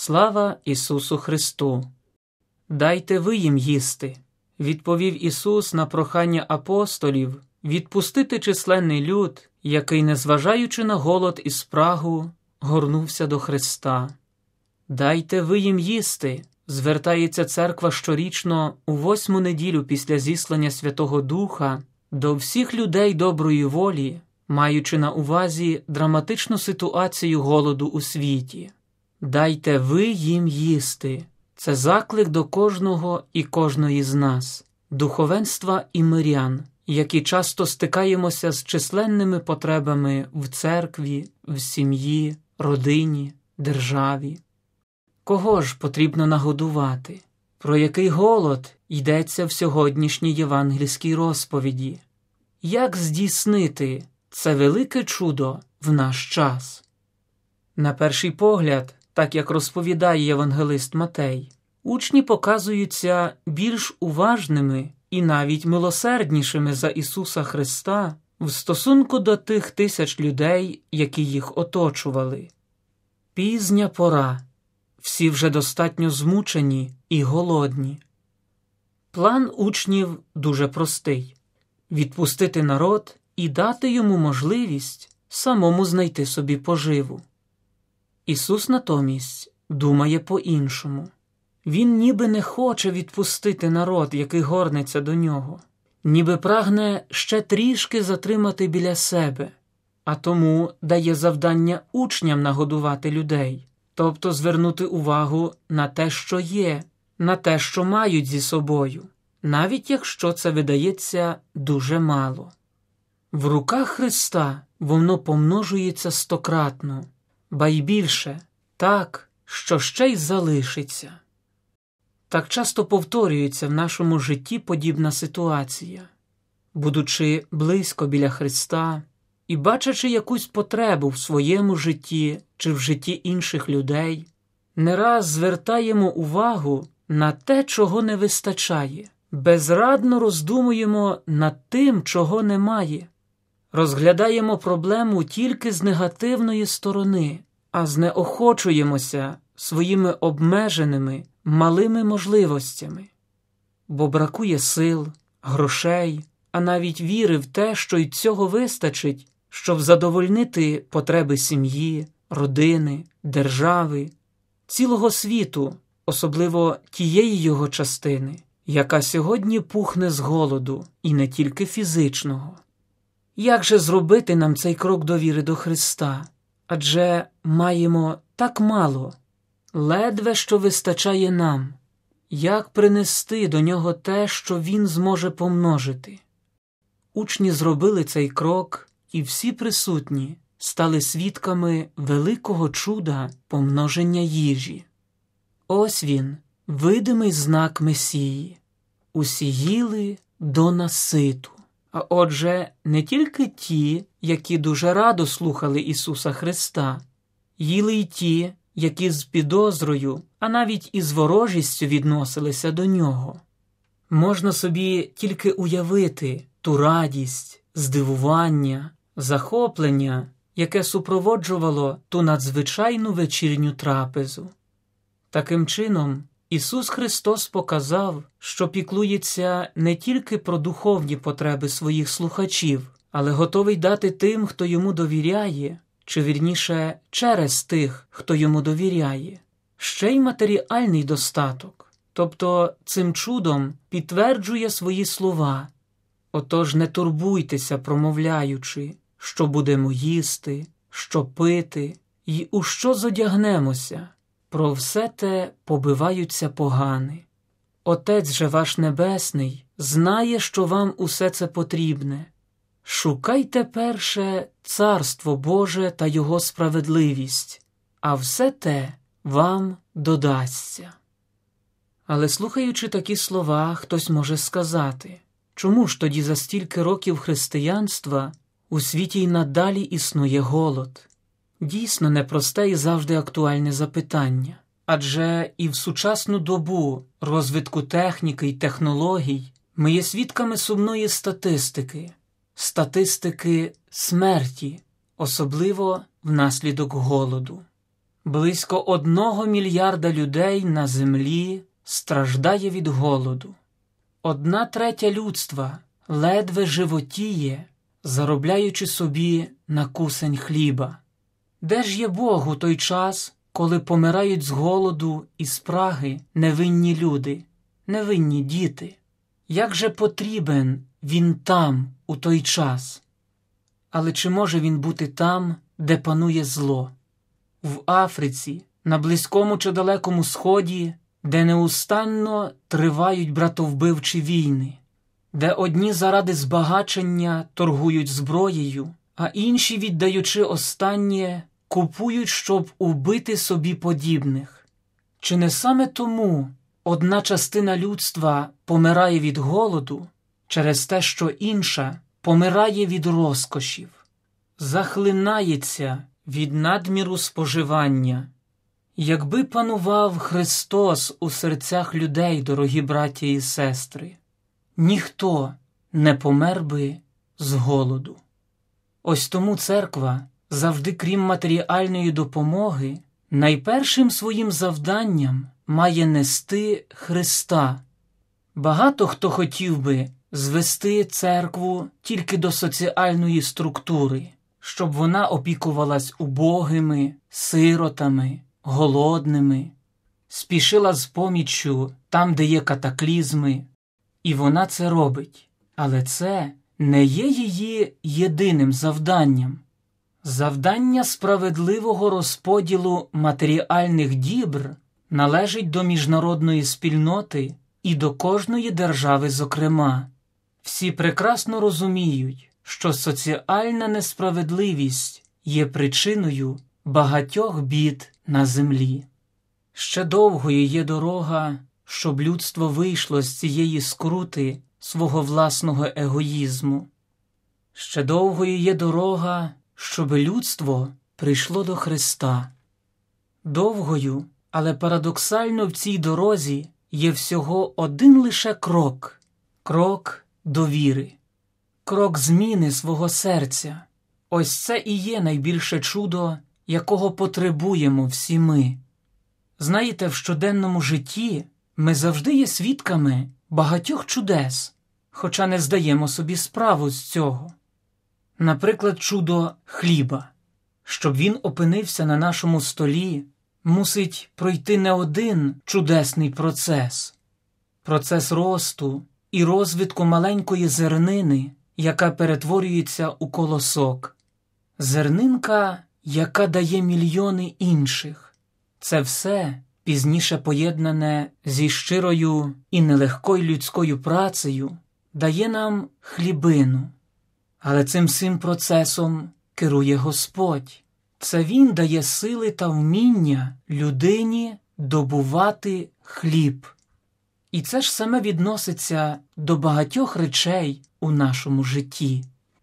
Слава Ісусу Христу! «Дайте ви їм їсти», – відповів Ісус на прохання апостолів відпустити численний люд, який, незважаючи на голод і спрагу, горнувся до Христа. «Дайте ви їм їсти», – звертається церква щорічно у 8-му неділю після зіслання Святого Духа до всіх людей доброї волі, маючи на увазі драматичну ситуацію голоду у світі. «Дайте ви їм їсти» – це заклик до кожного і кожної з нас, духовенства і мирян, які часто стикаємося з численними потребами в церкві, в сім'ї, родині, державі. Кого ж потрібно нагодувати? Про який голод йдеться в сьогоднішній євангельській розповіді? Як здійснити це велике чудо в наш час? На перший погляд, так як розповідає євангелист Матей, учні показуються більш уважними і навіть милосерднішими за Ісуса Христа в стосунку до тих тисяч людей, які їх оточували. Пізня пора. Всі вже достатньо змучені і голодні. План учнів дуже простий – відпустити народ і дати йому можливість самому знайти собі поживу. Ісус натомість думає по-іншому. Він ніби не хоче відпустити народ, який горнеться до нього, ніби прагне ще трішки затримати біля себе, а тому дає завдання учням нагодувати людей, тобто звернути увагу на те, що є, на те, що мають зі собою, навіть якщо це видається дуже мало. В руках Христа воно помножується стократно, ба й більше, так, що ще й залишиться. Так часто повторюється в нашому житті подібна ситуація. Будучи близько біля Христа і бачачи якусь потребу в своєму житті чи в житті інших людей, не раз звертаємо увагу на те, чого не вистачає, безрадно роздумуємо над тим, чого немає, розглядаємо проблему тільки з негативної сторони, а знеохочуємося своїми обмеженими, малими можливостями, бо бракує сил, грошей, а навіть віри в те, що й цього вистачить, щоб задовольнити потреби сім'ї, родини, держави, цілого світу, особливо тієї його частини, яка сьогодні пухне з голоду, і не тільки фізичного. Як же зробити нам цей крок довіри до Христа? Адже маємо так мало, ледве що вистачає нам. Як принести до Нього те, що Він зможе помножити? Учні зробили цей крок, і всі присутні стали свідками великого чуда помноження їжі. Ось він, видимий знак Месії. Усі їли до наситу. А отже, не тільки ті, які дуже радо слухали Ісуса Христа, їли й ті, які з підозрою, а навіть із ворожістю відносилися до Нього. Можна собі тільки уявити ту радість, здивування, захоплення, яке супроводжувало ту надзвичайну вечірню трапезу. Таким чином, Ісус Христос показав, що піклується не тільки про духовні потреби своїх слухачів, але готовий дати тим, хто Йому довіряє, чи вірніше, через тих, хто Йому довіряє, ще й матеріальний достаток, тобто цим чудом підтверджує свої слова. Отож не турбуйтеся, промовляючи, що будемо їсти, що пити і у що зодягнемося. Про все те побиваються погани. Отець же ваш Небесний знає, що вам усе це потрібне. Шукайте перше Царство Боже та Його справедливість, а все те вам додасться. Але слухаючи такі слова, хтось може сказати, чому ж тоді за стільки років християнства у світі й надалі існує голод? Дійсно непросте і завжди актуальне запитання. Адже і в сучасну добу розвитку техніки й технологій ми є свідками сумної статистики смерті, особливо внаслідок голоду. близько 1 мільярда людей на землі страждає від голоду. 1/3 людства ледве животіє, заробляючи собі на кусень хліба. Де ж є Бог у той час, коли помирають з голоду і спраги невинні люди, невинні діти? Як же потрібен Він там, у той час? Але чи може Він бути там, де панує зло? В Африці, на Близькому чи Далекому Сході, де неустанно тривають братовбивчі війни, де одні заради збагачення торгують зброєю, а інші, віддаючи останнє, купують, щоб убити собі подібних. Чи не саме тому 1/частина людства помирає від голоду через те, що інша помирає від розкошів, захлинається від надміру споживання? Якби панував Христос у серцях людей, дорогі браття і сестри, ніхто не помер би з голоду. Ось тому церква завжди, крім матеріальної допомоги, найпершим своїм завданням має нести Христа. Багато хто хотів би звести церкву тільки до соціальної структури, щоб вона опікувалась убогими, сиротами, голодними, спішила з поміччю там, де є катаклізми, і вона це робить. Але це не є її єдиним завданням. Завдання справедливого розподілу матеріальних дібр належить до міжнародної спільноти і до кожної держави зокрема. Всі прекрасно розуміють, що соціальна несправедливість є причиною багатьох бід на землі. Ще довгою є дорога, щоб людство вийшло з цієї скрути свого власного егоїзму. Ще довгою є дорога, щоб людство прийшло до Христа. Довгою, але парадоксально в цій дорозі є всього один лише крок – крок до віри, крок зміни свого серця. Ось це і є найбільше чудо, якого потребуємо всі ми. Знаєте, в щоденному житті ми завжди є свідками багатьох чудес, хоча не здаємо собі справу з цього. Наприклад, чудо хліба. Щоб він опинився на нашому столі, мусить пройти не один чудесний процес. Процес росту і розвитку маленької зернини, яка перетворюється у колосок. Зернинка, яка дає мільйони інших. Це все, пізніше поєднане зі щирою і нелегкою людською працею, дає нам хлібину. Але цим всім процесом керує Господь. Це Він дає сили та вміння людині добувати хліб. І це ж саме відноситься до багатьох речей у нашому житті.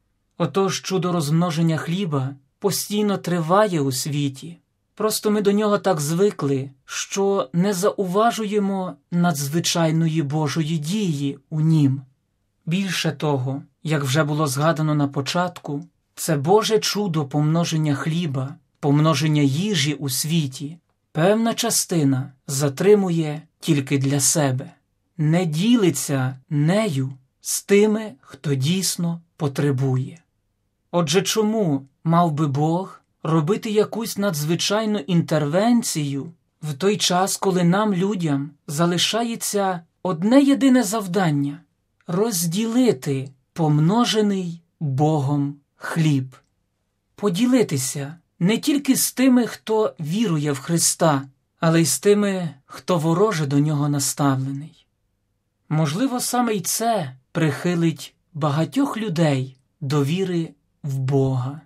Отож, чудо розмноження хліба постійно триває у світі. Просто ми до нього так звикли, що не зауважуємо надзвичайної Божої дії у нім. Більше того, як вже було згадано на початку, це Боже чудо помноження хліба, помноження їжі у світі, певна частина затримує тільки для себе, не ділиться нею з тими, хто дійсно потребує. Отже, чому мав би Бог робити якусь надзвичайну інтервенцію в той час, коли нам, людям, залишається одне єдине завдання – розділити помножений Богом хліб? Поділитися не тільки з тими, хто вірує в Христа, але й з тими, хто вороже до нього наставлений. Можливо, саме й це прихилить багатьох людей до віри в Бога.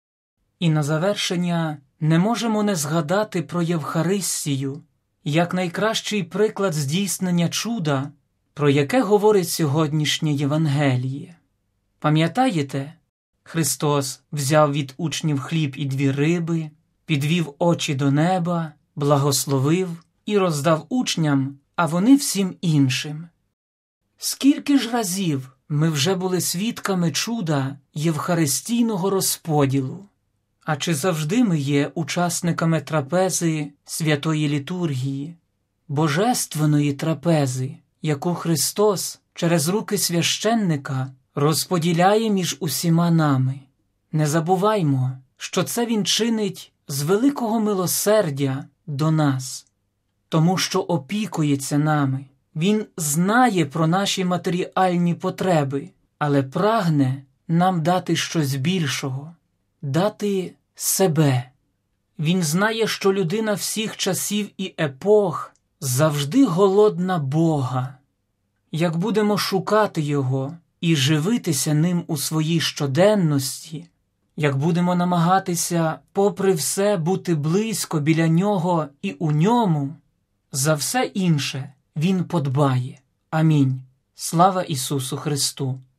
І на завершення не можемо не згадати про Євхаристію, як найкращий приклад здійснення чуда, про яке говорить сьогоднішнє Євангеліє. Пам'ятаєте, Христос взяв від учнів хліб і 2 риби, підвів очі до неба, благословив і роздав учням, а вони всім іншим. Скільки ж разів ми вже були свідками чуда євхаристійного розподілу? А чи завжди ми є учасниками трапези святої літургії, божественної трапези, яку Христос через руки священника розподіляє між усіма нами? Не забуваймо, що це Він чинить з великого милосердя до нас, тому що опікується нами. Він знає про наші матеріальні потреби, але прагне нам дати щось більшого, дати себе. Він знає, що людина всіх часів і епох завжди голодна Бога. Як будемо шукати Його і живитися Ним у своїй щоденності, як будемо намагатися попри все бути близько біля Нього і у Ньому, за все інше Він подбає. Амінь. Слава Ісусу Христу!